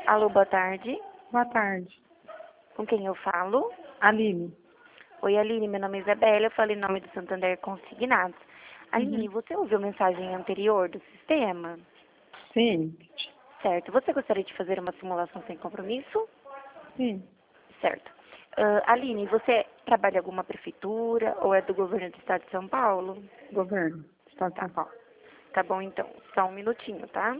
Alô, boa tarde. Boa tarde. Com quem eu falo? Aline. Oi, Aline, meu nome é Isabela, eu falo em nome do Santander Consignados. Aline, você ouviu a mensagem anterior do sistema? Sim. Certo. Você gostaria de fazer uma simulação sem compromisso? Sim. Certo. Aline, você trabalha em alguma prefeitura ou é do governo do estado de São Paulo? Governo. Estado de São Paulo. Tá bom, então. Só um minutinho, tá?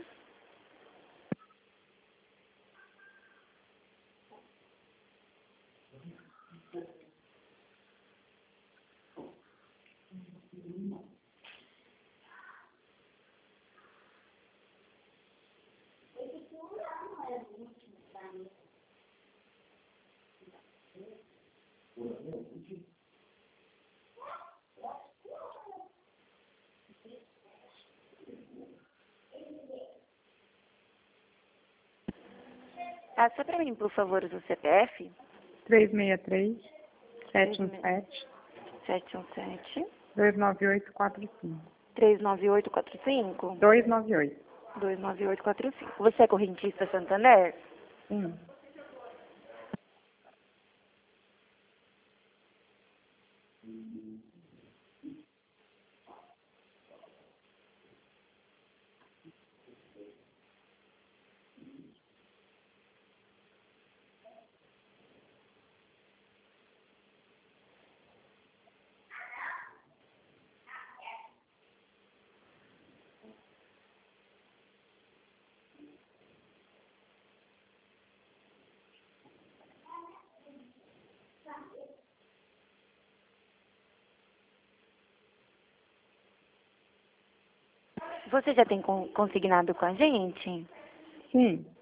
Passa pra mim, por favor, o seu CPF. 363 717 717 29845. 39845 298. 29845. Você é correntista Santander? Sim. Você já tem consignado com a gente? Sim.